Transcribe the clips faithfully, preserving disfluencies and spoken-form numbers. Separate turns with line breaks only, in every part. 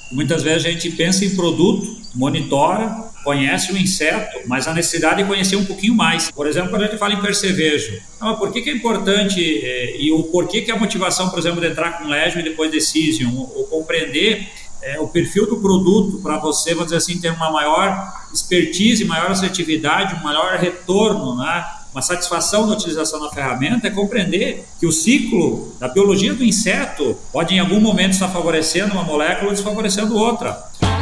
Muitas vezes a gente pensa em produto, monitora, conhece o inseto, mas a necessidade é conhecer um pouquinho mais. Por exemplo, quando a gente fala em percevejo, não, por que, que é importante é, e o porquê que a motivação, por exemplo, de entrar com Legion e depois Decision, ou, ou compreender é, o perfil do produto para você, vamos dizer assim, ter uma maior expertise, maior assertividade, um maior retorno, né? Uma satisfação da utilização da ferramenta é compreender que o ciclo da biologia do inseto pode em algum momento estar favorecendo uma molécula ou desfavorecendo outra.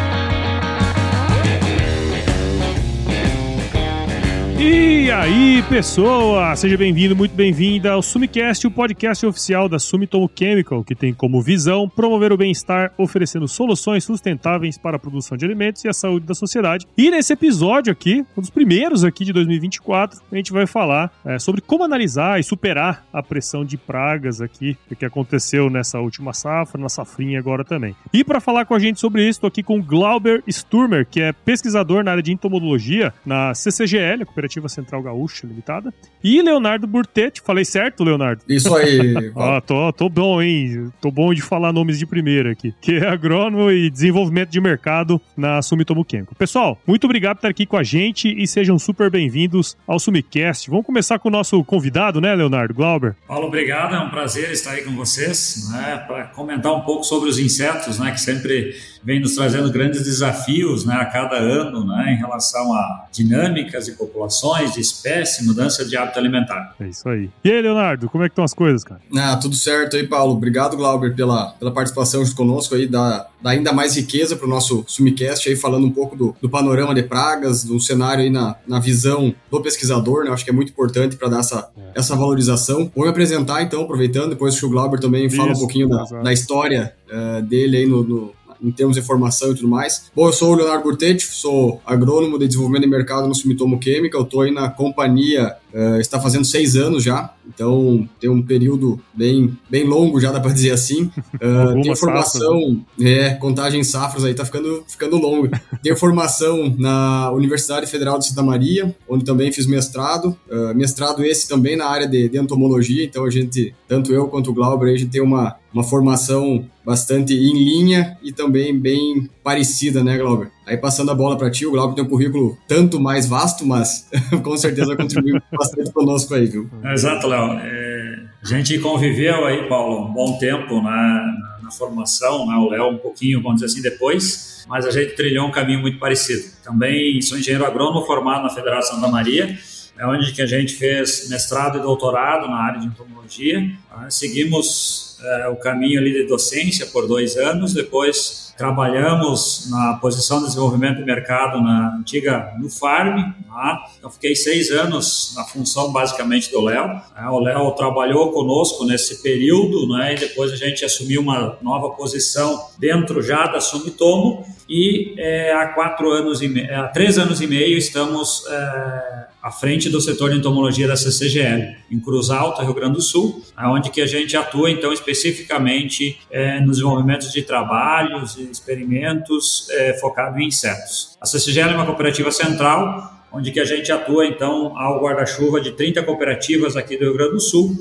E aí, pessoa! Seja bem-vindo, muito bem-vinda ao SumiCast, o podcast oficial da Sumitomo Chemical, que tem como visão promover o bem-estar, oferecendo soluções sustentáveis para a produção de alimentos e a saúde da sociedade. E nesse episódio aqui, um dos primeiros aqui de dois mil e vinte e quatro, a gente vai falar é, sobre como analisar e superar a pressão de pragas aqui, que aconteceu nessa última safra, na safrinha agora também. E para falar com a gente sobre isso, estou aqui com o Glauber Sturmer, que é pesquisador na área de entomologia na C C G L, a Cooperativa Central Gaúcha Limitada, e Leonardo Burtetti. Falei certo, Leonardo?
Isso aí.
Ah, tô, tô bom, hein? Tô bom de falar nomes de primeira aqui, que é agrônomo e desenvolvimento de mercado na Sumitomo Chemical. Pessoal, muito obrigado por estar aqui com a gente e sejam super bem-vindos ao SumiCast. Vamos começar com o nosso convidado, né, Leonardo? Glauber?
Paulo, obrigado. É um prazer estar aí com vocês, né, para comentar um pouco sobre os insetos, né, que sempre vem nos trazendo grandes desafios, né, a cada ano, né, em relação a dinâmicas de populações, de espécie, mudança de hábito alimentar.
É isso aí. E aí, Leonardo, como é que estão as coisas, cara?
Ah, tudo certo aí, Paulo. Obrigado, Glauber, pela, pela participação junto conosco aí, dá, dá ainda mais riqueza para o nosso SumiCast aí, falando um pouco do, do panorama de pragas, do cenário aí na, na visão do pesquisador, né, acho que é muito importante para dar essa, é. essa valorização. Vou me apresentar, então, aproveitando, depois que o Glauber também fala
isso,
um pouquinho da, da história uh, dele aí no, no em termos de formação e tudo mais. Bom, eu sou o Leonardo Burtetti, sou agrônomo de desenvolvimento de mercado no Sumitomo Chemical, estou aí na companhia, uh, está fazendo seis anos já, então tem um período bem, bem longo já, dá para dizer assim. Uh, tenho formação, safra, é, contagem em safras aí, tá ficando, ficando longo. Tenho formação na Universidade Federal de Santa Maria, onde também fiz mestrado, uh, mestrado esse também na área de, de entomologia, então a gente, tanto eu quanto o Glauber, a gente tem uma uma formação bastante em linha e também bem parecida, né, Glauber? Aí passando a bola para ti, o Glauber tem um currículo tanto mais vasto, mas com certeza contribuiu bastante conosco aí, viu?
Exato, Léo. É, a gente conviveu aí, Paulo, um bom tempo na, na, na formação, né? O Léo um pouquinho, vamos dizer assim, depois, mas a gente trilhou um caminho muito parecido. Também sou engenheiro agrônomo formado na Federal de Santa Maria, é onde que a gente fez mestrado e doutorado na área de entomologia. Tá? Seguimos é, o caminho ali de docência por dois anos, depois trabalhamos na posição de desenvolvimento de mercado na antiga Nufarm, tá? Então fiquei seis anos na função basicamente do Léo. É, o Léo trabalhou conosco nesse período, né? E depois a gente assumiu uma nova posição dentro já da Sumitomo e é, há quatro anos e meio, há três anos e meio estamos é, à frente do setor de entomologia da C C G L, em Cruz Alta, Rio Grande do Sul, onde que a gente atua, então, especificamente é, nos desenvolvimentos de trabalhos e experimentos é, focados em insetos. A C C G L é uma cooperativa central, onde que a gente atua, então, ao guarda-chuva de trinta cooperativas aqui do Rio Grande do Sul,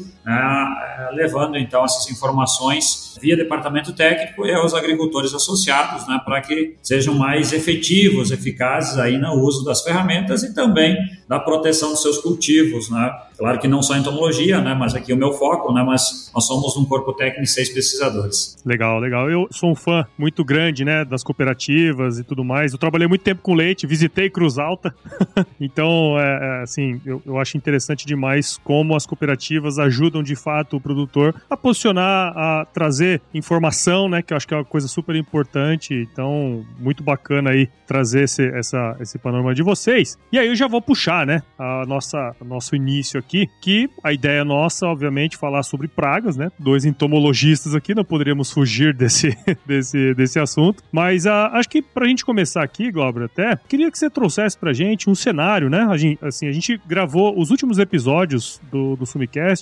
né, levando, então, essas informações via departamento técnico e aos agricultores associados, né, para que sejam mais efetivos, eficazes aí no uso das ferramentas e também da proteção dos seus cultivos, né. Claro que não só entomologia, né, mas aqui é o meu foco, né, mas nós somos um corpo técnico e seis pesquisadores.
Legal, legal. Eu sou um fã muito grande, né, das cooperativas e tudo mais. Eu trabalhei muito tempo com leite, visitei Cruz Alta. Então, é, é, assim, eu, eu acho interessante demais como as cooperativas ajudam de fato o produtor a posicionar, a trazer informação, né, que eu acho que é uma coisa super importante. Então, muito bacana aí trazer esse, essa, esse panorama de vocês. E aí eu já vou puxar, né, a nossa, nosso início aqui, que a ideia nossa, obviamente, falar sobre pragas, né, dois entomologistas aqui, não poderíamos fugir desse, desse, desse assunto. Mas a, acho que pra gente começar aqui, Glauber, até, queria que você trouxesse pra gente um cenário, né? A gente, assim, a gente gravou os últimos episódios do, do SumiCast, ele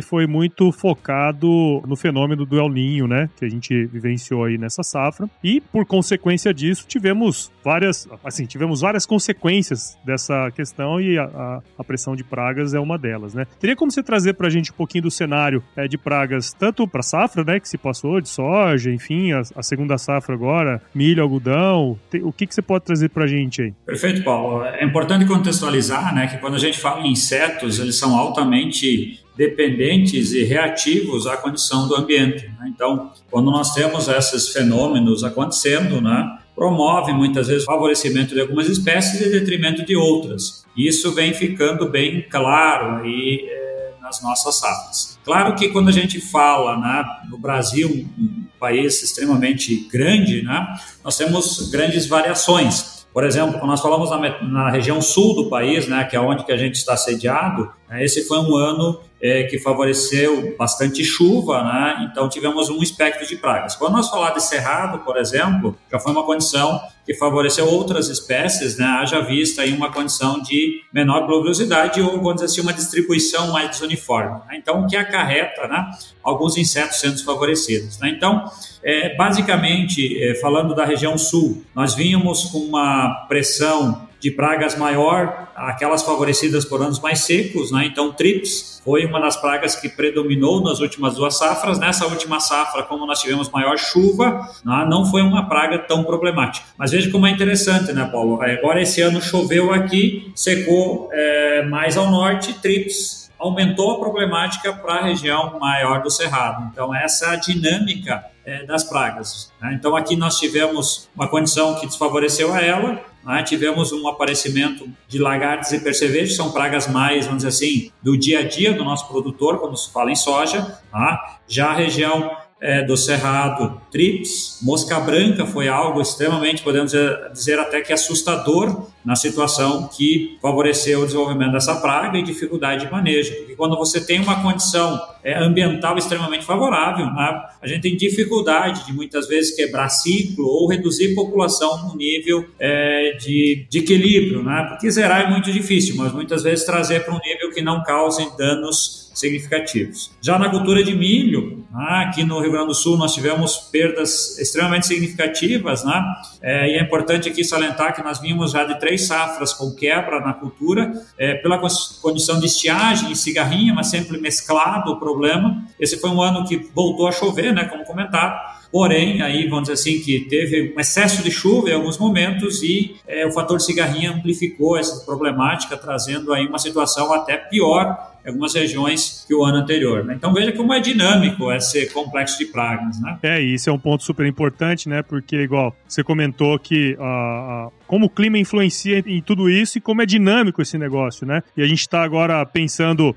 ele foi muito focado no fenômeno do El Niño, né, que a gente vivenciou aí nessa safra, e por consequência disso tivemos várias, assim, tivemos várias consequências dessa questão e a, a, a pressão de pragas é uma delas, né. Teria como você trazer pra gente um pouquinho do cenário é, de pragas, tanto pra safra, né, que se passou, de soja, enfim, a, a segunda safra agora, milho, algodão, te, o que que você pode trazer pra gente aí?
Perfeito, Paulo. É importante contextualizar, né, que quando a gente fala em insetos, eles são altamente dependentes e reativos à condição do ambiente, né? Então, quando nós temos esses fenômenos acontecendo, né, promove muitas vezes o favorecimento de algumas espécies em detrimento de outras. Isso vem ficando bem claro aí é, nas nossas safras. Claro que quando a gente fala, né, no Brasil, um país extremamente grande, né, nós temos grandes variações. Por exemplo, quando nós falamos na, na região sul do país, né, que é onde que a gente está sediado, né, esse foi um ano é, que favoreceu bastante chuva, né, então tivemos um espectro de pragas. Quando nós falamos de cerrado, por exemplo, já foi uma condição que favoreceu outras espécies, né, haja vista aí uma condição de menor pluviosidade ou, vamos dizer assim, uma distribuição mais desuniforme, né? Então, o que acarreta, né, alguns insetos sendo favorecidos, né? Então, é, basicamente, é, falando da região sul, nós vínhamos com uma pressão de pragas maior, aquelas favorecidas por anos mais secos, né? Então, trips foi uma das pragas que predominou nas últimas duas safras. Nessa última safra, como nós tivemos maior chuva, né, não foi uma praga tão problemática. Mas veja como é interessante, né, Paulo? Agora, esse ano choveu aqui, secou é, mais ao norte, trips aumentou a problemática para a região maior do Cerrado. Então, essa é a dinâmica é, das pragas, né? Então, aqui nós tivemos uma condição que desfavoreceu a ela, né? Tivemos um aparecimento de lagartes e percevejos, são pragas mais, vamos dizer assim, do dia a dia do nosso produtor, quando se fala em soja, tá? Já a região É, do Cerrado, trips, mosca branca foi algo extremamente, podemos dizer, dizer até que assustador na situação que favoreceu o desenvolvimento dessa praga e dificuldade de manejo, porque quando você tem uma condição é, ambiental extremamente favorável, né, a gente tem dificuldade de muitas vezes quebrar ciclo ou reduzir população no nível é, de, de equilíbrio, né, porque zerar é muito difícil, mas muitas vezes trazer para um nível que não cause danos significativos. Já na cultura de milho, né, aqui no Rio Grande do Sul nós tivemos perdas extremamente significativas, né, é, e é importante aqui salientar que nós vimos já de três safras com quebra na cultura, é, pela condição de estiagem e cigarrinha, mas sempre mesclado o problema. Esse foi um ano que voltou a chover, né, como comentado. Porém, aí vamos dizer assim que teve um excesso de chuva em alguns momentos e é, o fator cigarrinha amplificou essa problemática, trazendo aí uma situação até pior em algumas regiões que o ano anterior, né? Então veja como é dinâmico esse complexo de pragas, né?
É, e isso é um ponto super importante, né? Porque, igual, você comentou que uh, uh, como o clima influencia em tudo isso e como é dinâmico esse negócio, né? E a gente está agora pensando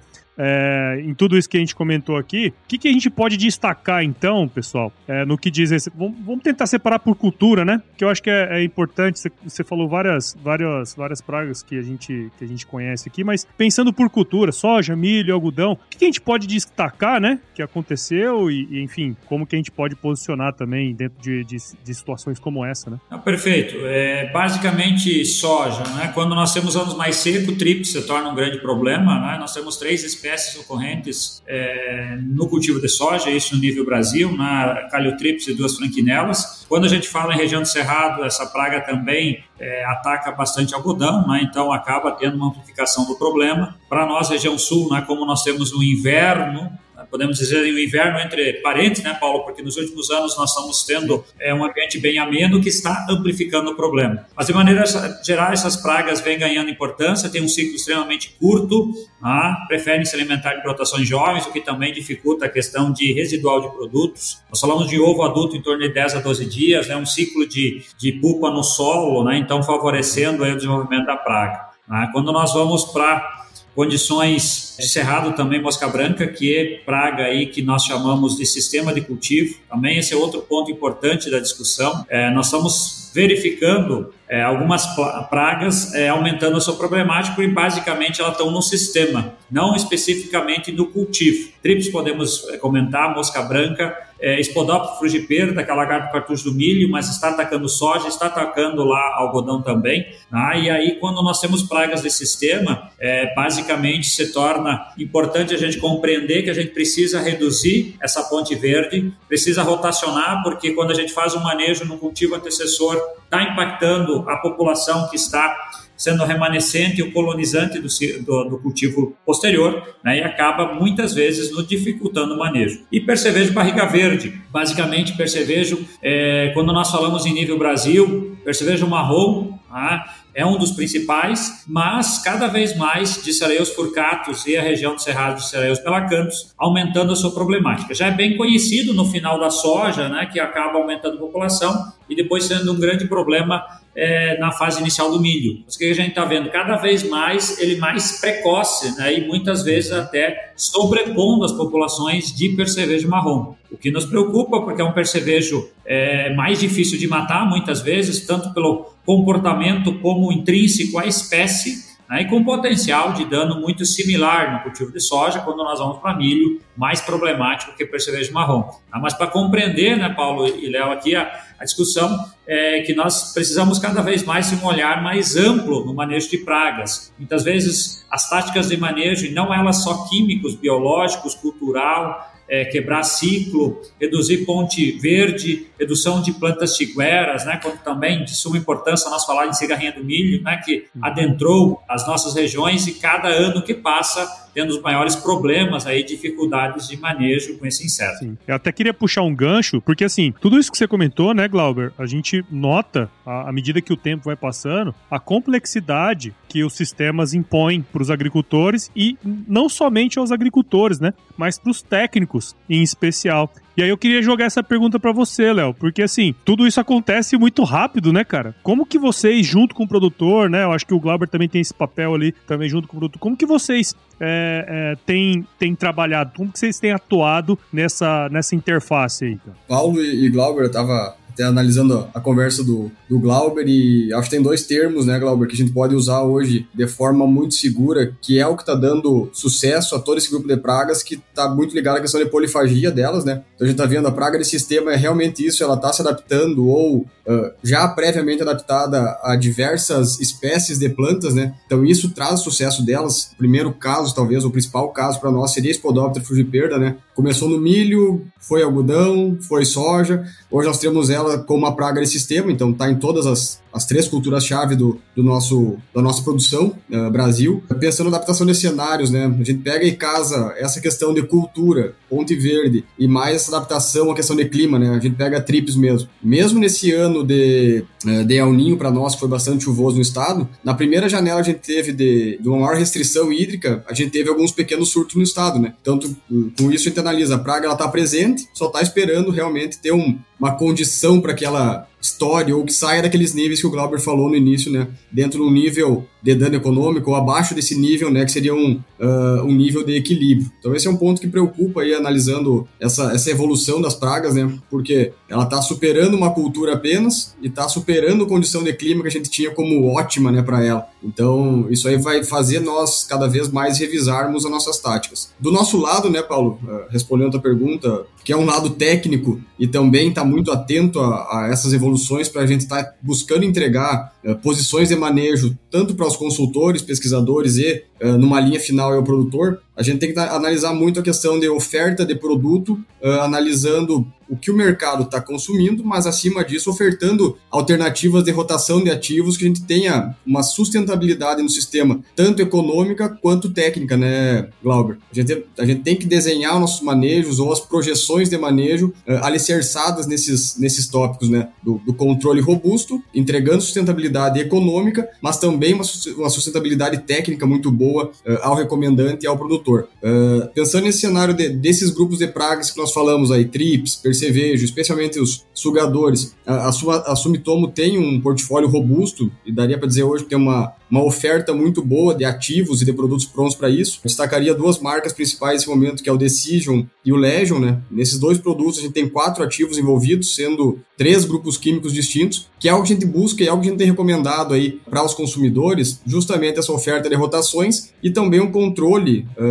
É, em tudo isso que a gente comentou aqui, o que, que a gente pode destacar então, pessoal, é, no que diz esse, vamos, vamos tentar separar por cultura, né? Que eu acho que é, é importante. Você, você falou várias, várias, várias pragas que a gente que a gente conhece aqui, mas pensando por cultura, soja, milho, algodão, o que, que a gente pode destacar, né? Que aconteceu e, e enfim, como que a gente pode posicionar também dentro de, de, de situações como essa, né?
Ah, perfeito. É, basicamente soja, né? Quando nós temos anos mais secos, trips se torna um grande problema, né? Nós temos três espécies espécies ocorrentes é, no cultivo de soja, isso no nível Brasil, na caliotrips e duas franquinelas. Quando a gente fala em região do Cerrado, essa praga também é, ataca bastante algodão, né? Então acaba tendo uma amplificação do problema. Para nós, região sul, né, como nós temos o inverno, podemos dizer o inverno entre parênteses, né, Paulo? Porque nos últimos anos nós estamos tendo é, um ambiente bem ameno que está amplificando o problema. Mas de maneira geral, essas pragas vêm ganhando importância, tem um ciclo extremamente curto, ah, preferem se alimentar de brotações jovens, o que também dificulta a questão de residual de produtos. Nós falamos de ovo adulto em torno de dez a doze dias, né, um ciclo de, de pupa no solo, né, então favorecendo aí o desenvolvimento da praga. Ah, quando nós vamos para condições de cerrado também, mosca branca, que é praga aí que nós chamamos de sistema de cultivo. Também esse é outro ponto importante da discussão. É, nós estamos verificando é, algumas pragas é, aumentando a sua problemática e basicamente elas estão no sistema, não especificamente no cultivo. Trips podemos comentar, mosca branca é, Spodoptera frugiperda, que é a lagarto cartucho do milho, mas está atacando soja, está atacando lá algodão também. Tá? E aí, quando nós temos pragas desse sistema, é, basicamente se torna importante a gente compreender que a gente precisa reduzir essa ponte verde, precisa rotacionar, porque quando a gente faz um manejo no cultivo antecessor, está impactando a população que está sendo remanescente e o colonizante do, do, do cultivo posterior, né, e acaba muitas vezes nos dificultando o manejo. E percevejo barriga verde, basicamente percevejo, é, quando nós falamos em nível Brasil, percevejo marrom, tá, é um dos principais, mas cada vez mais de Ceraeus furcatus e a região do Cerrado de Ceraeus pelacanthus aumentando a sua problemática. Já é bem conhecido no final da soja, né, que acaba aumentando a população e depois sendo um grande problema é, na fase inicial do milho. O que a gente está vendo? Cada vez mais ele mais precoce, né, e muitas vezes até sobrepondo as populações de percevejo marrom. O que nos preocupa porque é um percevejo é, mais difícil de matar muitas vezes, tanto pelo comportamento como intrínseco à espécie, né, e com potencial de dano muito similar no cultivo de soja, quando nós vamos para milho, mais problemático que percevejo marrom. Ah, mas para compreender, né, Paulo e Léo, aqui a, a discussão é que nós precisamos cada vez mais de um olhar mais amplo no manejo de pragas. Muitas vezes as táticas de manejo, e não elas só químicos, biológicos, cultural, É, quebrar ciclo, reduzir ponte verde, redução de plantas tigueras, né, como também de suma importância nós falar em cigarrinha do milho, né, que adentrou as nossas regiões e cada ano que passa tendo os maiores problemas, aí, dificuldades de manejo com esse inseto.
Sim. Eu até queria puxar um gancho, porque assim, tudo isso que você comentou, né, Glauber, a gente nota, à medida que o tempo vai passando, a complexidade que os sistemas impõem para os agricultores e não somente aos agricultores, né, mas para os técnicos em especial. E aí eu queria jogar essa pergunta pra você, Léo, porque assim, tudo isso acontece muito rápido, né, cara? Como que vocês, junto com o produtor, né, eu acho que o Glauber também tem esse papel ali, também junto com o produtor, como que vocês é, é, têm, têm trabalhado, como que vocês têm atuado nessa, nessa interface aí, cara?
Paulo e, e Glauber, eu tava até analisando a conversa do, do Glauber, e acho que tem dois termos, né, Glauber, que a gente pode usar hoje de forma muito segura, que é o que está dando sucesso a todo esse grupo de pragas, que está muito ligado à questão de polifagia delas, né? Então a gente está vendo a praga de sistema é realmente isso, ela está se adaptando ou uh, já previamente adaptada a diversas espécies de plantas, né? Então isso traz o sucesso delas. O primeiro caso, talvez, o principal caso para nós seria a Spodoptera frugiperda, né? Começou no milho, foi algodão, foi soja, hoje nós temos ela como uma praga de sistema, então está em todas as, as três culturas-chave do, do nosso, da nossa produção, uh, Brasil. Pensando na adaptação de cenários, né? A gente pega e casa essa questão de cultura, ponte verde, e mais essa adaptação à questão de clima, né? A gente pega a trips mesmo. Mesmo nesse ano de, uh, de El Niño para nós, que foi bastante chuvoso no estado, na primeira janela a gente teve de, de uma maior restrição hídrica, a gente teve alguns pequenos surtos no estado, né? Então, tu, com isso a gente analisa, a praga ela está presente, só está esperando realmente ter um, uma condição para que ela estoure ou que saia daqueles níveis que o Glauber falou no início, né? Dentro de um nível de dano econômico ou abaixo desse nível, né? Que seria um, uh, um nível de equilíbrio. Então esse é um ponto que preocupa aí, analisando essa, essa evolução das pragas, né? Porque ela está superando uma cultura apenas e está superando a condição de clima que a gente tinha como ótima, né, para ela. Então isso aí vai fazer nós cada vez mais revisarmos as nossas táticas. Do nosso lado, né, Paulo, uh, respondendo a tua pergunta, que é um lado técnico e também está muito atento a, a essas evoluções para a gente estar tá buscando entregar uh, posições de manejo tanto para os consultores, pesquisadores e uh, numa linha final é o produtor. A gente tem que analisar muito a questão de oferta de produto, uh, analisando o que o mercado está consumindo, mas acima disso ofertando alternativas de rotação de ativos que a gente tenha uma sustentabilidade no sistema, tanto econômica quanto técnica, né, Glauber? A gente, a gente tem que desenhar nossos manejos ou as projeções de manejo uh, alicerçadas nesses, nesses tópicos, né, do, do controle robusto, entregando sustentabilidade econômica, mas também uma, uma sustentabilidade técnica muito boa uh, ao recomendante e ao produtor. Uh, pensando nesse cenário de, desses grupos de pragas que nós falamos aí, trips, percevejo, especialmente os sugadores, a, a, sua, a Sumitomo tem um portfólio robusto, e daria para dizer hoje que tem uma, uma oferta muito boa de ativos e de produtos prontos para isso. Eu destacaria duas marcas principais nesse momento, que é o Decision e o Legion, né? Nesses dois produtos a gente tem quatro ativos envolvidos, sendo três grupos químicos distintos, que é algo que a gente busca e é algo que a gente tem recomendado aí para os consumidores, justamente essa oferta de rotações e também um controle uh,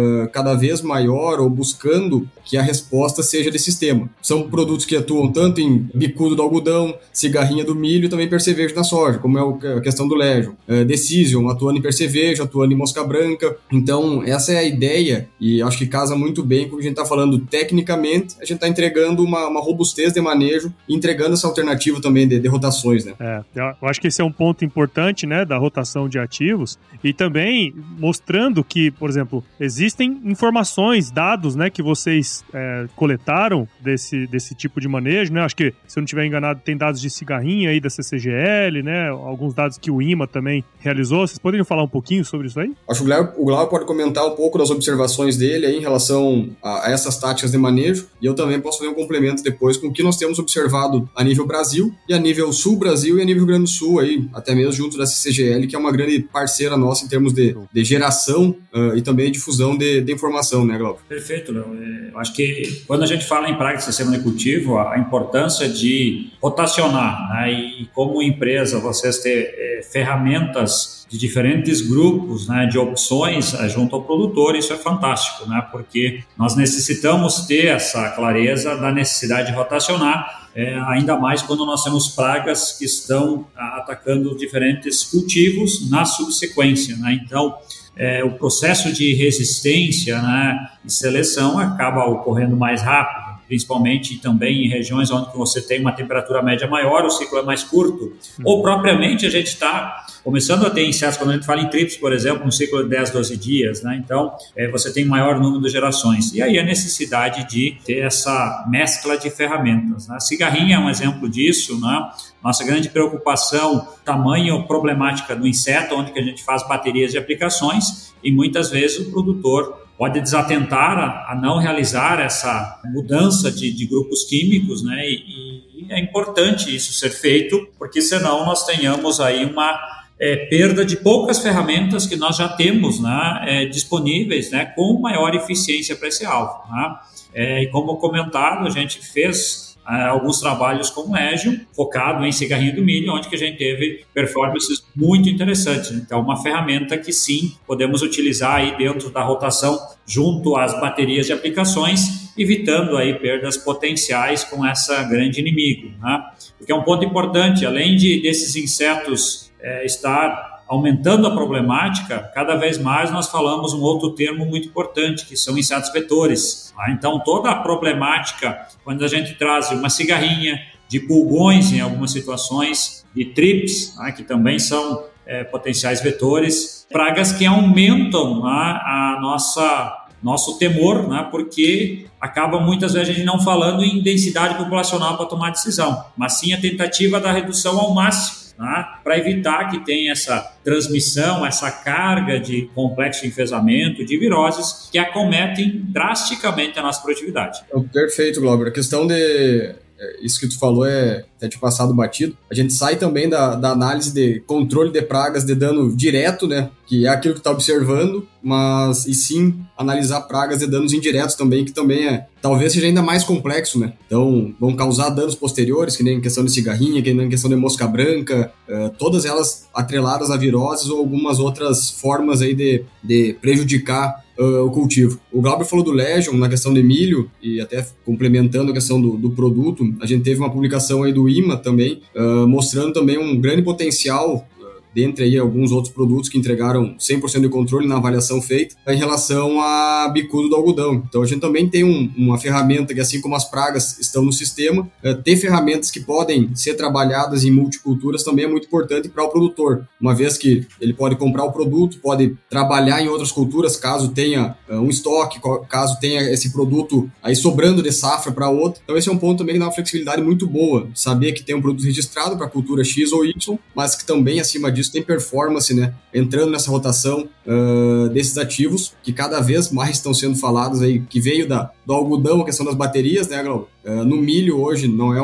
uh, cada vez maior ou buscando que a resposta seja desse sistema. São produtos que atuam tanto em bicudo do algodão, cigarrinha do milho e também percevejo na soja, como é a questão do Legion. Uh, Decision atuando em percevejo, atuando em mosca branca. Então, essa é a ideia e acho que casa muito bem com o que a gente está falando tecnicamente. A gente está entregando uma, uma robustez de manejo e entregando essa alternativa também de, de rotações, né?
É, eu acho que esse é um ponto importante, né, da rotação de ativos e também mostrando que, por exemplo, existem informações, dados, né, que vocês É, coletaram desse, desse tipo de manejo, né? Acho que, se eu não estiver enganado, tem dados de cigarrinha aí da C C G L, né? Alguns dados que o I M A também realizou. Vocês poderiam falar um pouquinho sobre isso aí?
Acho que o Glauber pode comentar um pouco das observações dele aí em relação a, a essas táticas de manejo, e eu também posso fazer um complemento depois com o que nós temos observado a nível Brasil e a nível Sul Brasil e a nível Rio Grande do Sul aí, até mesmo junto da C C G L, que é uma grande parceira nossa em termos de, de geração uh, e também difusão de, de informação, né, Glauber?
Perfeito, Léo. Eu acho que quando a gente fala em praga de sistema de cultivo, a importância de rotacionar, né, e como empresa vocês ter é, ferramentas de diferentes grupos, né, de opções é, junto ao produtor, isso é fantástico, né, porque nós necessitamos ter essa clareza da necessidade de rotacionar, é, ainda mais quando nós temos pragas que estão atacando diferentes cultivos na subsequência, né, então É, o processo de resistência, né, e seleção acaba ocorrendo mais rápido, principalmente também em regiões onde você tem uma temperatura média maior, o ciclo é mais curto, uhum. ou propriamente a gente está começando a ter insetos, quando a gente fala em trips, por exemplo, um ciclo de dez, doze dias, né? Então é, você tem maior número de gerações, e aí a necessidade de ter essa mescla de ferramentas, né? A cigarrinha é um exemplo disso, né? Nossa grande preocupação, tamanho problemática do inseto, onde que a gente faz baterias de aplicações e muitas vezes o produtor pode desatentar a, a não realizar essa mudança de, de grupos químicos, né? E, e é importante isso ser feito, porque senão nós tenhamos aí uma é, perda de poucas ferramentas que nós já temos, né, é, disponíveis, né, com maior eficiência para esse alvo, né? É, e como comentado, a gente fez Uh, alguns trabalhos com o Legion, focado em cigarrinho do milho, onde que a gente teve performances muito interessantes. Então, uma ferramenta que sim, podemos utilizar aí dentro da rotação, junto às baterias de aplicações, evitando aí perdas potenciais com essa grande inimigo, né? Porque é um ponto importante, além de desses insetos é, estar aumentando a problemática, cada vez mais nós falamos um outro termo muito importante, que são insetos vetores. Tá? Então, toda a problemática, quando a gente traz uma cigarrinha, de pulgões em algumas situações, de trips, tá? Que também são é, potenciais vetores, pragas que aumentam, tá? a nossa nosso temor, né, porque acaba muitas vezes a gente não falando em densidade populacional para tomar decisão, mas sim a tentativa da redução ao máximo, tá, para evitar que tenha essa transmissão, essa carga de complexo de enfesamento, de viroses que acometem drasticamente a nossa produtividade.
Perfeito, Glauber. A questão de... Isso que tu falou é até de passado batido. A gente sai também da, da análise de controle de pragas de dano direto, né? Que é aquilo que está observando, mas e sim analisar pragas de danos indiretos também, que também é, talvez seja ainda mais complexo, né? Então, vão causar danos posteriores, que nem em questão de cigarrinha, que nem em questão de mosca branca, uh, todas elas atreladas a viroses ou algumas outras formas aí de, de prejudicar Uh, o cultivo. O Glauber falou do Legion na questão de milho, e até complementando a questão do, do produto, a gente teve uma publicação aí do I M A também, uh, mostrando também um grande potencial dentre aí alguns outros produtos que entregaram cem por cento de controle na avaliação feita em relação a bicudo do algodão. Então a gente também tem um, uma ferramenta que, assim como as pragas estão no sistema, é, ter ferramentas que podem ser trabalhadas em multiculturas também é muito importante para o produtor, uma vez que ele pode comprar o produto, pode trabalhar em outras culturas caso tenha uh, um estoque, caso tenha esse produto aí sobrando de safra para outra. Então esse é um ponto também que dá uma flexibilidade muito boa, saber que tem um produto registrado para cultura X ou Y, mas que também acima disso tem performance, né? Entrando nessa rotação uh, desses ativos que cada vez mais estão sendo falados aí, que veio da, do algodão, a questão das baterias, né, Glauber? Uh, no milho hoje não é uma,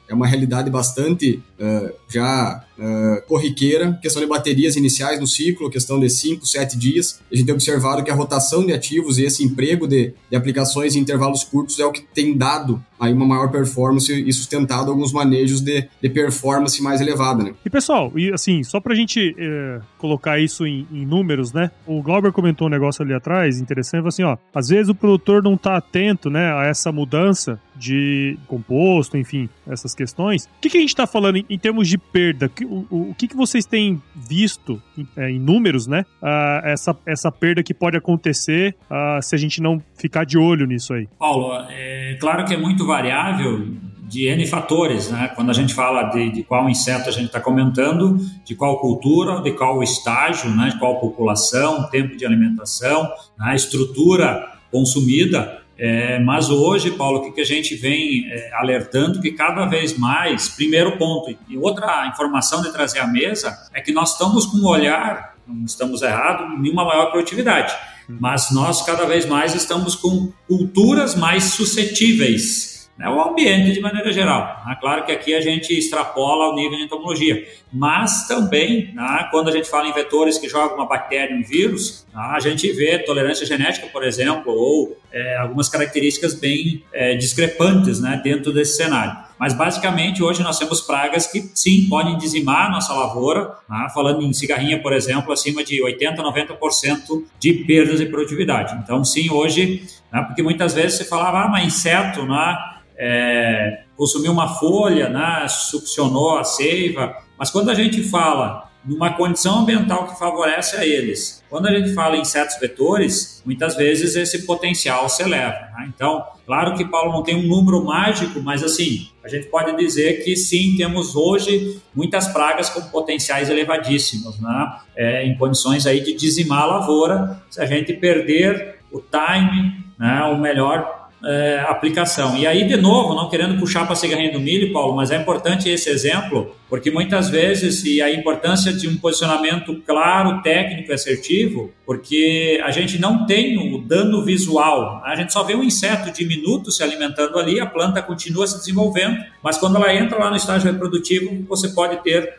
é uma realidade bastante uh, já uh, corriqueira, questão de baterias iniciais no ciclo, questão de cinco, sete dias. A gente tem observado que a rotação de ativos e esse emprego de, de aplicações em intervalos curtos é o que tem dado aí uma maior performance e sustentado alguns manejos de, de performance mais elevada, né?
E pessoal, e assim, só pra gente é, colocar isso em, em números, né? O Glauber comentou um negócio ali atrás, interessante, assim, ó, às vezes o produtor não tá atento, né, a essa mudança de composto, enfim, essas questões. O que, que a gente tá falando em, em termos de perda? O, o, o que, que vocês têm visto em, é, em números, né? Uh, essa, essa perda que pode acontecer uh, se a gente não ficar de olho nisso aí.
Paulo, é claro que é muito variável de N fatores, né? Quando a gente fala de, de qual inseto a gente está comentando, de qual cultura, de qual estágio, né? De qual população, tempo de alimentação, né? Estrutura consumida. É, mas hoje, Paulo, o que, que a gente vem é, alertando que cada vez mais, primeiro ponto, e outra informação de trazer à mesa, é que nós estamos com um olhar, não estamos errados, em uma maior produtividade, mas nós cada vez mais estamos com culturas mais suscetíveis, né, o ambiente de maneira geral. Né? Claro que aqui a gente extrapola o nível de entomologia, mas também, né, quando a gente fala em vetores que jogam uma bactéria e um vírus, né, a gente vê tolerância genética, por exemplo, ou é, algumas características bem é, discrepantes, né, dentro desse cenário. Mas basicamente hoje nós temos pragas que sim, podem dizimar a nossa lavoura, né, falando em cigarrinha, por exemplo, acima de oitenta por cento, noventa por cento de perdas de produtividade. Então sim, hoje, né, porque muitas vezes você falava, ah, mas inseto, né, É, consumiu uma folha, né, succionou a seiva, mas quando a gente fala numa condição ambiental que favorece a eles, quando a gente fala em insetos vetores, muitas vezes esse potencial se eleva. Né? Então, claro que, Paulo, não tem um número mágico, mas assim, a gente pode dizer que sim, temos hoje muitas pragas com potenciais elevadíssimos, né? É, em condições aí de dizimar a lavoura, se a gente perder o time, né, o melhor É, aplicação. E aí, de novo, não querendo puxar para a cigarrinha do milho, Paulo, mas é importante esse exemplo, porque muitas vezes, e a importância de um posicionamento claro, técnico e assertivo, porque a gente não tem o dano visual, a gente só vê um inseto diminuto se alimentando ali, a planta continua se desenvolvendo, mas quando ela entra lá no estágio reprodutivo, você pode ter,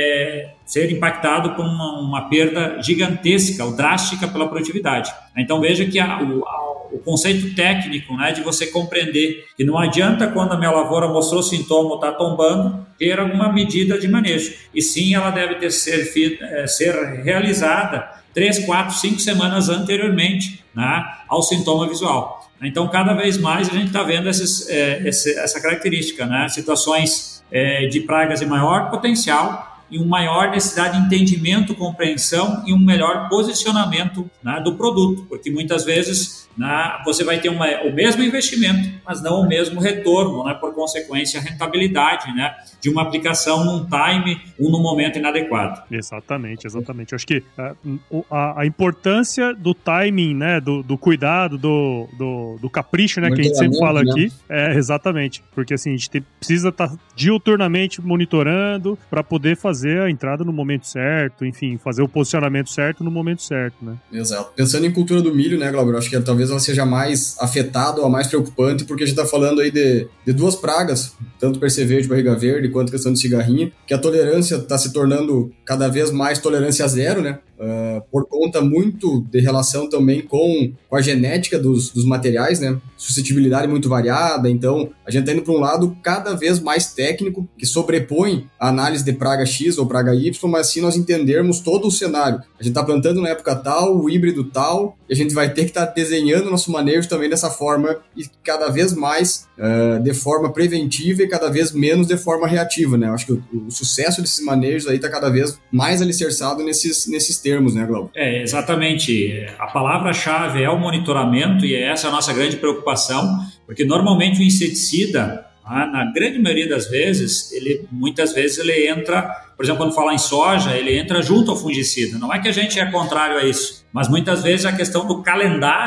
é, ser impactado por uma, uma perda gigantesca ou drástica pela produtividade. Então veja que a, o, a o conceito técnico, né, de você compreender que não adianta quando a minha lavoura mostrou sintoma ou está tombando, ter alguma medida de manejo. E sim, ela deve ter ser, ser realizada três, quatro, cinco semanas anteriormente, né, ao sintoma visual. Então, cada vez mais a gente está vendo esses, é, esse, essa característica, né, situações é, de pragas de maior potencial e uma maior necessidade de entendimento, compreensão e um melhor posicionamento, né, do produto, porque muitas vezes, né, você vai ter uma, o mesmo investimento, mas não o mesmo retorno, né, por consequência, a rentabilidade, né, de uma aplicação num time ou num momento inadequado.
Exatamente, exatamente. Eu acho que a, a, a importância do timing, né, do, do cuidado, do, do, do capricho, né, que a gente sempre fala, né, aqui, é exatamente, porque assim, a gente tem, precisa estar tá diuturnamente monitorando para poder fazer fazer a entrada no momento certo, enfim, fazer o posicionamento certo no momento certo, né?
Exato. Pensando em cultura do milho, né, Glauber, acho que talvez ela seja mais afetada ou a mais preocupante, porque a gente tá falando aí de, de duas pragas, tanto percevejo, barriga verde, quanto questão de cigarrinha, que a tolerância tá se tornando cada vez mais tolerância zero, né? Uh, por conta muito de relação também com, com a genética dos, dos materiais, né? Suscetibilidade muito variada, então a gente tá indo para um lado cada vez mais técnico, que sobrepõe a análise de praga X ou praga Y, mas sim nós entendermos todo o cenário. A gente tá plantando na época tal, o híbrido tal, e a gente vai ter que estar tá desenhando nosso manejo também dessa forma, e cada vez mais uh, de forma preventiva e cada vez menos de forma reativa, né? Eu acho que o, o sucesso desses manejos aí tá cada vez mais alicerçado nesses, nesses termos, né, Glauber?
É, exatamente. A palavra-chave é o monitoramento e essa é a nossa grande preocupação, porque normalmente o inseticida, na grande maioria das vezes, ele, muitas vezes ele entra, por exemplo, quando fala em soja, ele entra junto ao fungicida. Não é que a gente é contrário a isso, mas muitas vezes a questão do calendário,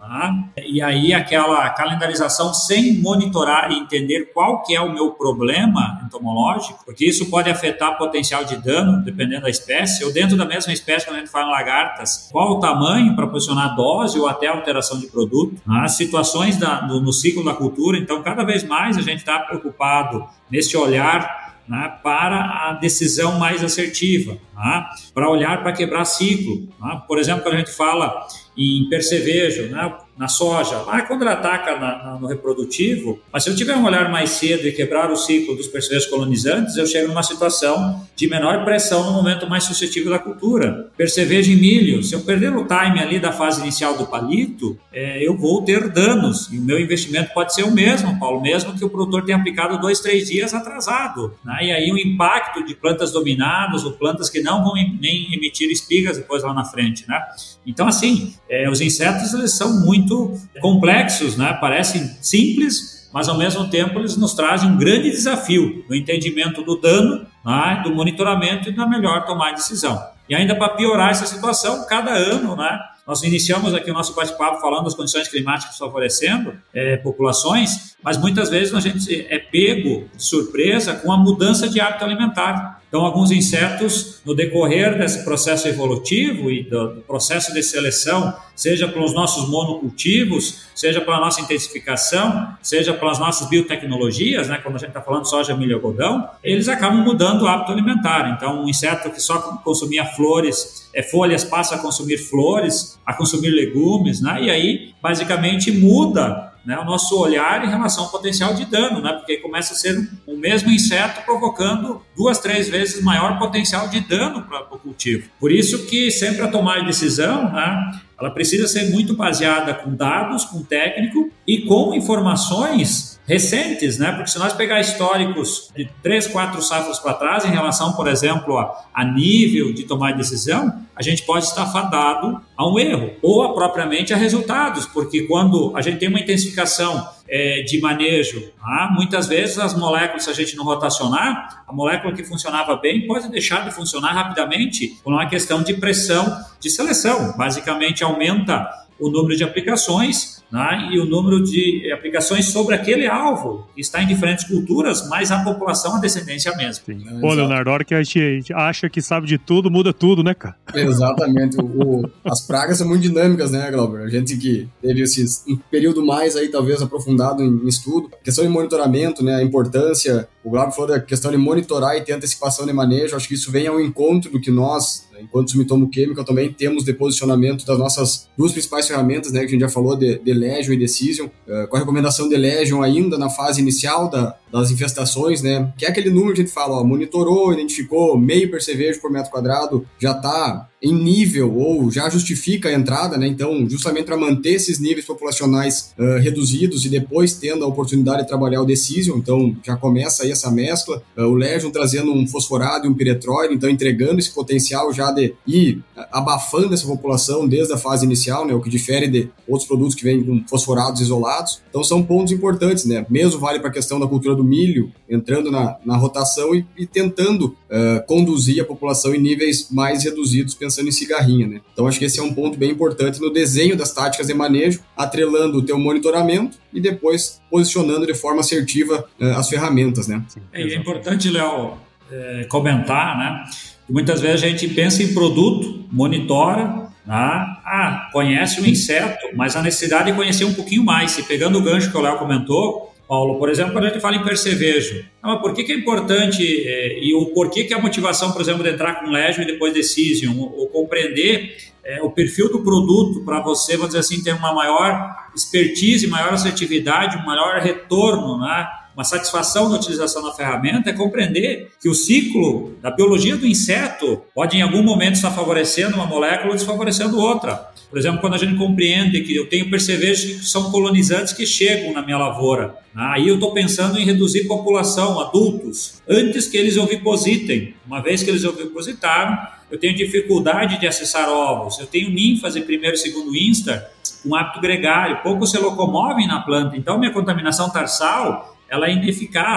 Tá? E aí aquela calendarização sem monitorar e entender qual que é o meu problema entomológico, porque isso pode afetar potencial de dano, dependendo da espécie, ou dentro da mesma espécie, quando a gente fala em lagartas, qual o tamanho para posicionar a dose ou até alteração de produto, as situações da, no, no ciclo da cultura. Então, cada vez mais a gente está preocupado nesse olhar, né, para a decisão mais assertiva, né, para olhar para quebrar ciclo. Né. Por exemplo, quando a gente fala em percevejo, né, na soja, lá quando ela ataca na, na, no reprodutivo, mas se eu tiver um olhar mais cedo e quebrar o ciclo dos percevejos colonizantes, eu chego numa situação de menor pressão no momento mais suscetível da cultura. Percevejo em milho, se eu perder o time ali da fase inicial do palito, é, eu vou ter danos, e o meu investimento pode ser o mesmo, Paulo, mesmo que o produtor tenha aplicado dois, três dias atrasado, né? E aí o impacto de plantas dominadas ou plantas que não vão em, nem emitir espigas depois lá na frente, né? Então, assim, é, os insetos, eles são muito complexos, né? Parecem simples, mas ao mesmo tempo eles nos trazem um grande desafio no entendimento do dano, né? Do monitoramento e da melhor tomar decisão. E ainda para piorar essa situação, cada ano, né, nós iniciamos aqui o nosso bate-papo falando das condições climáticas favorecendo é, populações, mas muitas vezes a gente é pego de surpresa com a mudança de hábito alimentar. Então, alguns insetos, no decorrer desse processo evolutivo e do, do processo de seleção, seja pelos nossos monocultivos, seja pela nossa intensificação, seja pelas nossas biotecnologias, né, quando a gente está falando de soja, milho e algodão, eles acabam mudando o hábito alimentar. Então, um inseto que só consumia flores, é, folhas, passa a consumir flores, a consumir legumes, né, e aí, basicamente, muda, né, o nosso olhar em relação ao potencial de dano, né, porque começa a ser o mesmo inseto provocando duas, três vezes maior potencial de dano para o cultivo. Por isso que sempre a tomar de decisão, né, ela precisa ser muito baseada com dados, com técnico e com informações recentes, né? Porque se nós pegar históricos de três, quatro safras para trás em relação, por exemplo, a, a nível de tomar decisão, a gente pode estar fadado a um erro ou a, propriamente a resultados, porque quando a gente tem uma intensificação é, de manejo, tá? Muitas vezes as moléculas, se a gente não rotacionar, a molécula que funcionava bem pode deixar de funcionar rapidamente por uma questão de pressão de seleção. Basicamente aumenta o número de aplicações, né, e o número de aplicações sobre aquele alvo que está em diferentes culturas, mas a população, a descendência é a mesma.
Sim. Pô, Leonardo, a hora que a gente acha que sabe de tudo, muda tudo, né, cara?
Exatamente. o, as pragas são muito dinâmicas, né, Glauber? A gente que teve esses, um período mais aí, talvez, aprofundado em, em estudo. A questão de monitoramento, né, a importância, o Glauber falou da questão de monitorar e ter antecipação de manejo, acho que isso vem ao encontro do que nós, enquanto Sumitomo Chemical, também temos de posicionamento das nossas duas principais ferramentas, né, que a gente já falou, de, de Legion e Decision, uh, com a recomendação de Legion ainda na fase inicial da, das infestações, né, que é aquele número que a gente fala, ó, monitorou, identificou meio percevejo por metro quadrado, já está em nível ou já justifica a entrada, né? Então, justamente para manter esses níveis populacionais uh, reduzidos e depois tendo a oportunidade de trabalhar o Decision, então já começa aí essa mescla, uh, o Legion trazendo um fosforado e um piretroide, então entregando esse potencial já de ir abafando essa população desde a fase inicial, né? O que difere de outros produtos que vêm com fosforados isolados. Então, são pontos importantes, né? Mesmo vale para a questão da cultura do milho, entrando na, na rotação e, e tentando uh, conduzir a população em níveis mais reduzidos, pensando em cigarrinha, né? Então acho que esse é um ponto bem importante no desenho das táticas de manejo, atrelando o teu monitoramento e depois posicionando de forma assertiva uh, as ferramentas, né?
É, é importante, Léo, é, comentar, né? Que muitas vezes a gente pensa em produto, monitora, ah, ah, conhece o inseto, mas a necessidade de conhecer um pouquinho mais. E pegando o gancho que o Léo comentou, Paulo, por exemplo, quando a gente fala em percevejo, mas por que, que é importante é, e o porquê que a motivação, por exemplo, de entrar com Legion e depois Decision, ou, ou compreender é, o perfil do produto para você, vamos dizer assim, ter uma maior expertise, maior assertividade, um maior retorno, né? Uma satisfação na utilização da ferramenta, é compreender que o ciclo da biologia do inseto pode em algum momento estar favorecendo uma molécula ou desfavorecendo outra. Por exemplo, quando a gente compreende que eu tenho percevejos que são colonizantes que chegam na minha lavoura, aí eu estou pensando em reduzir população, adultos, antes que eles ovipositem. Uma vez que eles ovipositaram, eu tenho dificuldade de acessar ovos, eu tenho ninfas de primeiro e segundo instar, um hábito gregário, poucos se locomovem na planta, então minha contaminação tarsal ela é ineficaz.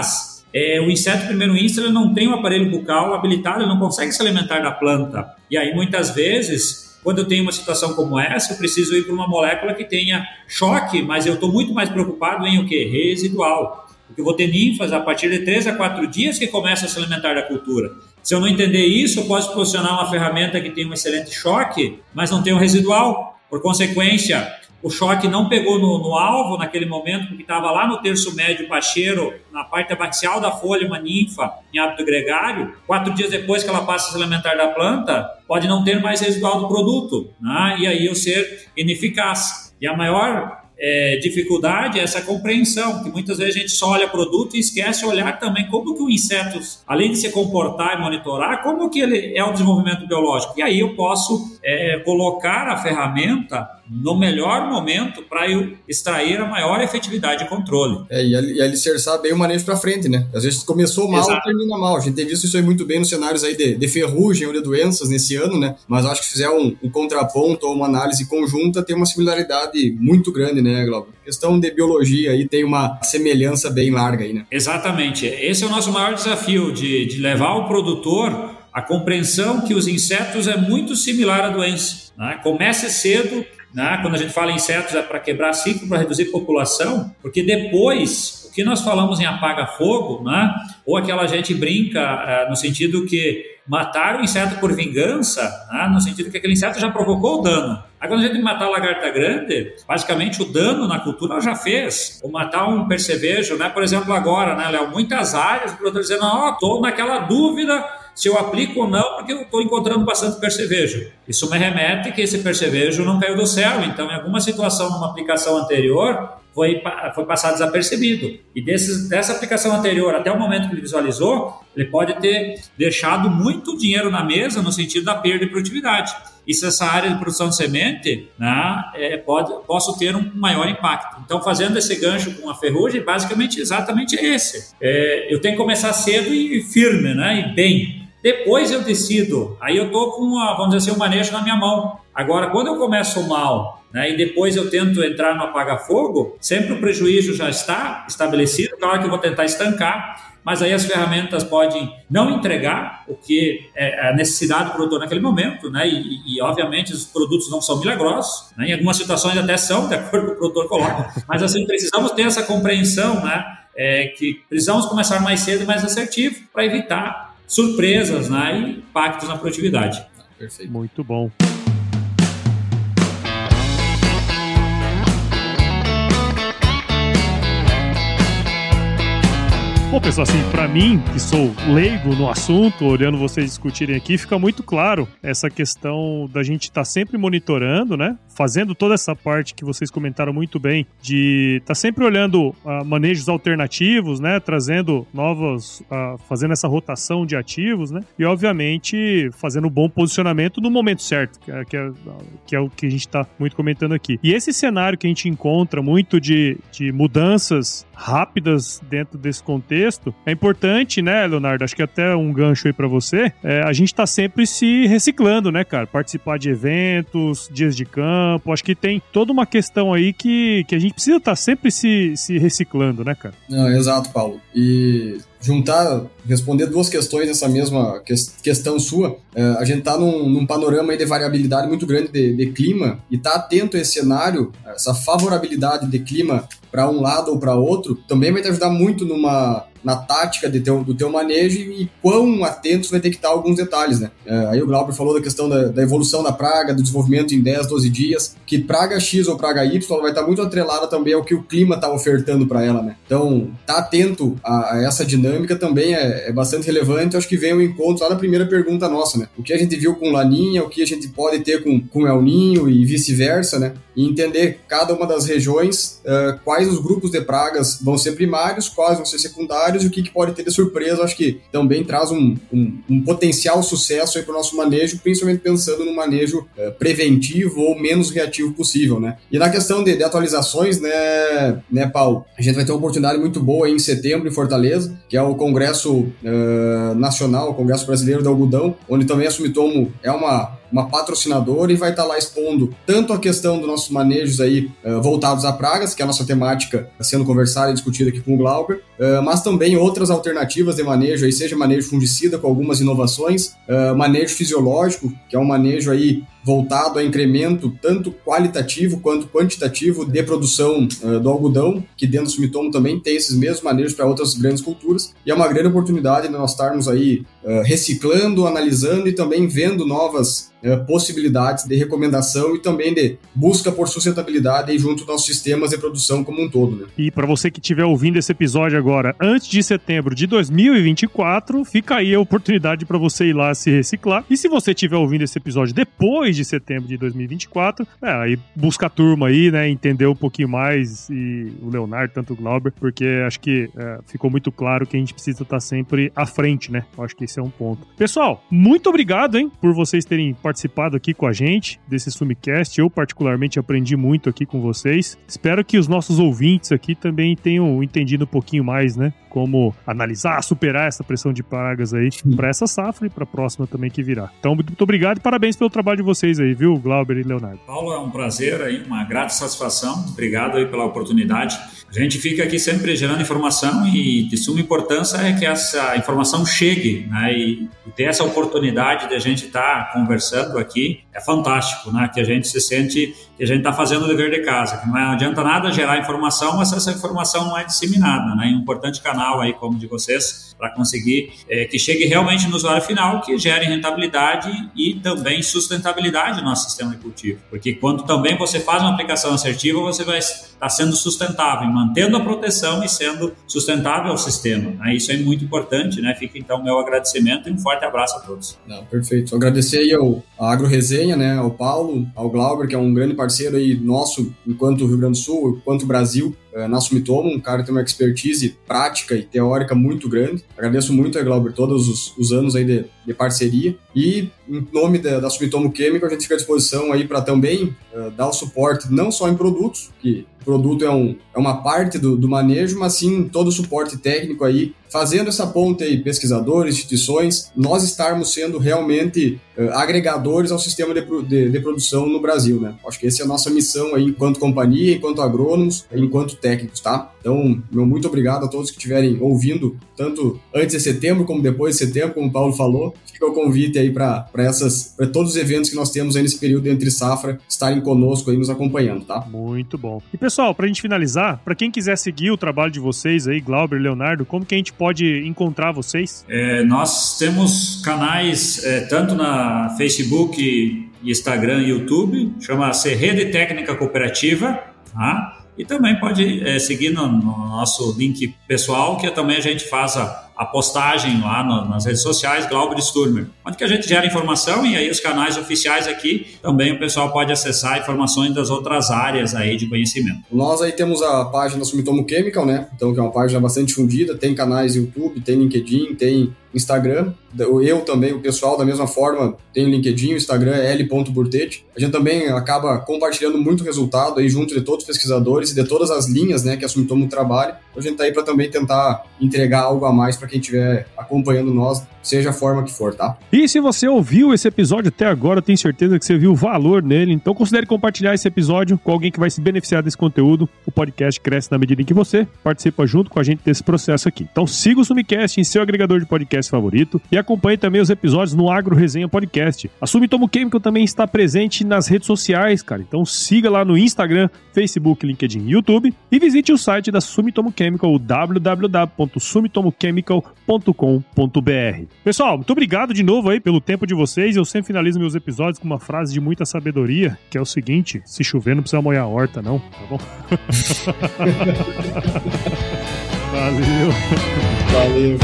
é, o inseto primeiro insta ele não tem um aparelho bucal habilitado, ele não consegue se alimentar da planta. E aí, muitas vezes, quando eu tenho uma situação como essa, eu preciso ir para uma molécula que tenha choque, mas eu estou muito mais preocupado em o quê? Residual. Porque eu vou ter ninfas a partir de três a quatro dias que começam a se alimentar da cultura. Se eu não entender isso, eu posso posicionar uma ferramenta que tem um excelente choque, mas não tem um residual. Por consequência, o choque não pegou no, no alvo naquele momento, porque estava lá no terço médio bacheiro, na parte abaxial da folha, uma ninfa em hábito gregário. Quatro dias depois que ela passa a se alimentar da planta, pode não ter mais residual do produto, né? E aí eu ser ineficaz. E a maior é, dificuldade é essa compreensão, que muitas vezes a gente só olha produto e esquece de olhar também como que o inseto, além de se comportar e monitorar, como que ele é o desenvolvimento biológico. E aí eu posso é, colocar a ferramenta no melhor momento para eu extrair a maior efetividade de controle.
É, e, e alicerçar bem o manejo para frente, né? Às vezes começou mal e termina mal. A gente tem visto isso aí muito bem nos cenários aí de, de ferrugem ou de doenças nesse ano, né? Mas acho que se fizer um, um contraponto ou uma análise conjunta, tem uma similaridade muito grande, né, Glauber? A questão de biologia aí tem uma semelhança bem larga aí, né?
Exatamente. Esse é o nosso maior desafio, de, de levar o produtor a compreensão que os insetos é muito similar à doença, né? Comece cedo. Né? Quando a gente fala em insetos é para quebrar ciclo, para reduzir população, porque depois, o que nós falamos em apaga-fogo, né? Ou aquela gente brinca uh, no sentido que matar o inseto por vingança, né? No sentido que aquele inseto já provocou o dano. Aí quando a gente matar a lagarta grande, basicamente o dano na cultura ela já fez. Ou matar um percevejo, né? Por exemplo, agora, né, Léo, muitas áreas, o produtor dizendo, não, estou naquela dúvida se eu aplico ou não, porque eu estou encontrando bastante percevejo. Isso me remete que esse percevejo não caiu do céu, então em alguma situação, numa aplicação anterior, foi, foi passado desapercebido. E desses, dessa aplicação anterior, até o momento que ele visualizou, ele pode ter deixado muito dinheiro na mesa no sentido da perda de produtividade. E se essa área de produção de semente, né, é, pode, posso ter um maior impacto. Então, fazendo esse gancho com a ferrugem, basicamente exatamente esse. É, eu tenho que começar cedo e firme, né, e bem. Depois eu decido, aí eu estou com, uma, vamos dizer assim, um manejo na minha mão. Agora, quando eu começo mal, né, e depois eu tento entrar no apaga-fogo, sempre o prejuízo já está estabelecido, claro que eu vou tentar estancar, mas aí as ferramentas podem não entregar o que é a necessidade do produtor naquele momento, né, e, e obviamente os produtos não são milagrosos, né, em algumas situações até são, de acordo com o que o produtor coloca, mas assim, precisamos ter essa compreensão, né, é, que precisamos começar mais cedo e mais assertivo para evitar surpresas, né, e impactos na produtividade.
Perfeito. Muito bom. Bom, pessoal, assim, para mim, que sou leigo no assunto, olhando vocês discutirem aqui, fica muito claro essa questão da gente estar tá sempre monitorando, né? Fazendo toda essa parte que vocês comentaram muito bem, de estar tá sempre olhando uh, manejos alternativos, né? Trazendo novos, uh, fazendo essa rotação de ativos, né? E, obviamente, fazendo um bom posicionamento no momento certo, que é, que é, que é o que a gente está muito comentando aqui. E esse cenário que a gente encontra muito de, de mudanças rápidas dentro desse contexto, é importante, né, Leonardo? Acho que até um gancho aí pra você, é, a gente tá sempre se reciclando, né, cara? Participar de eventos, dias de campo, acho que tem toda uma questão aí que, que a gente precisa estar tá sempre se, se reciclando, né, cara?
Não, exato, Paulo. E juntar, responder duas questões nessa mesma que, questão sua, é, a gente tá num, num panorama aí de variabilidade muito grande de, de clima e tá atento a esse cenário, essa favorabilidade de clima para um lado ou para outro, também vai te ajudar muito numa, na tática de teu, do teu manejo e quão atentos vai ter que estar alguns detalhes, né? É, aí o Glauber falou da questão da, da evolução da praga, do desenvolvimento em dez, doze dias, que praga X ou praga Y vai estar muito atrelada também ao que o clima está ofertando para ela, né? Então, tá atento a, a essa dinâmica também é, é bastante relevante. Eu acho que vem ao encontro lá na primeira pergunta nossa, né? O que a gente viu com Laninha, o que a gente pode ter com, com El Ninho e vice-versa, né? E entender cada uma das regiões, uh, quais os grupos de pragas vão ser primários, quais vão ser secundários e o que, que pode ter de surpresa. Acho que também traz um, um, um potencial sucesso para o nosso manejo, principalmente pensando no manejo uh, preventivo ou menos reativo possível, né? E na questão de, de atualizações, né, né, Paulo? A gente vai ter uma oportunidade muito boa aí em setembro em Fortaleza, que é o Congresso uh, Nacional, o Congresso Brasileiro do Algodão, onde também a Sumitomo é uma uma patrocinadora e vai estar lá expondo tanto a questão dos nossos manejos aí uh, voltados a pragas, que é a nossa temática sendo conversada e discutida aqui com o Glauber, uh, mas também outras alternativas de manejo, aí, seja manejo fungicida com algumas inovações, uh, manejo fisiológico, que é um manejo aí voltado a incremento tanto qualitativo quanto quantitativo de produção uh, do algodão, que dentro do Sumitomo também tem esses mesmos manejos para outras grandes culturas, e é uma grande oportunidade de nós estarmos aí uh, reciclando, analisando e também vendo novas uh, possibilidades de recomendação e também de busca por sustentabilidade aí junto aos nossos sistemas de produção como um todo, né?
E para você que estiver ouvindo esse episódio agora, antes de setembro de dois mil e vinte e quatro, fica aí a oportunidade para você ir lá se reciclar. E se você estiver ouvindo esse episódio depois de setembro de dois mil e vinte e quatro, é, aí busca a turma aí, né, entender um pouquinho mais, e o Leonardo, tanto o Glauber, porque acho que é, ficou muito claro que a gente precisa estar sempre à frente, né? Eu acho que esse é um ponto. Pessoal, muito obrigado, hein, por vocês terem participado aqui com a gente desse Sumicast. Eu particularmente aprendi muito aqui com vocês. Espero que os nossos ouvintes aqui também tenham entendido um pouquinho mais, né, como analisar, superar essa pressão de pragas aí para essa safra e para a próxima também que virá. Então, muito obrigado e parabéns pelo trabalho de vocês aí, viu, Glauber e Leonardo?
Paulo, é um prazer aí, uma grata satisfação. Obrigado aí pela oportunidade. A gente fica aqui sempre gerando informação e de suma importância é que essa informação chegue, né, e, e ter essa oportunidade de a gente estar tá conversando aqui é fantástico, né, que a gente se sente que a gente está fazendo o dever de casa, que não adianta nada gerar informação, mas essa informação não é disseminada, né, e um importante canal aí como o de vocês para conseguir é, que chegue realmente no usuário final, que gere rentabilidade e também sustentabilidade no nosso sistema de cultivo, porque quando também você faz uma aplicação assertiva, você vai estar sendo sustentável, mantendo a proteção e sendo sustentável ao sistema, né? Isso é muito importante, né? Fica então o meu agradecimento e um forte abraço a todos.
Não, perfeito. Agradecer aí ao a Agro Resenha, né? Ao Paulo, ao Glauber, que é um grande parceiro aí nosso, enquanto Rio Grande do Sul, enquanto Brasil, na Sumitomo, um cara que tem uma expertise prática e teórica muito grande. Agradeço muito a Glauber todos os, os anos aí de, de parceria. E em nome da, da Sumitomo Chemical, a gente fica à disposição aí para também uh, dar o suporte não só em produtos, que o produto é, um, é uma parte do, do manejo, mas sim todo o suporte técnico aí, fazendo essa ponte aí, pesquisadores, instituições, nós estarmos sendo realmente uh, agregadores ao sistema de, de, de produção no Brasil, né? Acho que essa é a nossa missão aí enquanto companhia, enquanto agrônomos, enquanto técnicos, tá? Então, meu muito obrigado a todos que estiverem ouvindo, tanto antes de setembro como depois de setembro, como o Paulo falou. Fica o convite aí para essas, para todos os eventos que nós temos aí nesse período entre safra, estarem conosco aí nos acompanhando, tá?
Muito bom. E pessoal, pra gente finalizar, para quem quiser seguir o trabalho de vocês aí, Glauber e Leonardo, como que a gente pode encontrar vocês?
É, nós temos canais é, tanto na Facebook, Instagram e YouTube, chama-se Rede Técnica Cooperativa, tá? E também pode é, seguir no, no nosso link pessoal, que também a gente faz a, a postagem lá no, nas redes sociais, Glauber Sturmer, onde que a gente gera informação e aí os canais oficiais aqui, também o pessoal pode acessar informações das outras áreas aí de conhecimento.
Nós aí temos a página Sumitomo Chemical, né? Então, que é uma página bastante difundida, tem canais YouTube, tem LinkedIn, tem Instagram. Eu também, o pessoal da mesma forma, tem o LinkedIn, o Instagram é l ponto burtete. A gente também acaba compartilhando muito resultado aí junto de todos os pesquisadores e de todas as linhas, né, que a Sumitomo trabalha. A gente tá aí para também tentar entregar algo a mais para quem estiver acompanhando nós, seja a forma que for, tá?
E se você ouviu esse episódio até agora, eu tenho certeza que você viu o valor nele, então considere compartilhar esse episódio com alguém que vai se beneficiar desse conteúdo. O podcast cresce na medida em que você participa junto com a gente desse processo aqui. Então siga o Sumicast em seu agregador de podcast favorito e acompanhe também os episódios no Agro Resenha Podcast. A Sumitomo Chemical também está presente nas redes sociais, cara. Então siga lá no Instagram, Facebook, LinkedIn e YouTube e visite o site da Sumitomo Chemical, o w w w ponto sumitomo chemical ponto com ponto b r. Pessoal, muito obrigado de novo aí pelo tempo de vocês. Eu sempre finalizo meus episódios com uma frase de muita sabedoria, que é o seguinte: se chover não precisa molhar a horta, não, tá bom? Valeu.
Valeu.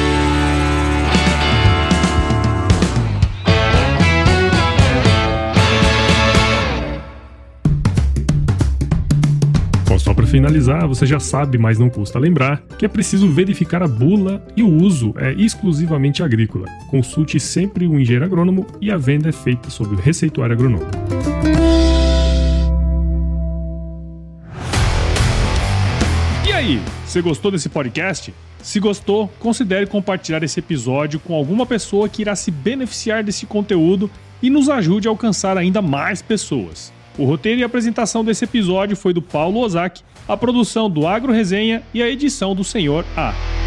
Bom, só para finalizar, você já sabe, mas não custa lembrar, que é preciso verificar a bula e o uso é exclusivamente agrícola. Consulte sempre o engenheiro agrônomo e a venda é feita sob o receituário agronômico. E aí, você gostou desse podcast? Se gostou, considere compartilhar esse episódio com alguma pessoa que irá se beneficiar desse conteúdo e nos ajude a alcançar ainda mais pessoas. O roteiro e a apresentação desse episódio foi do Paulo Ozaki, a produção do Agro Resenha e a edição do senhor A.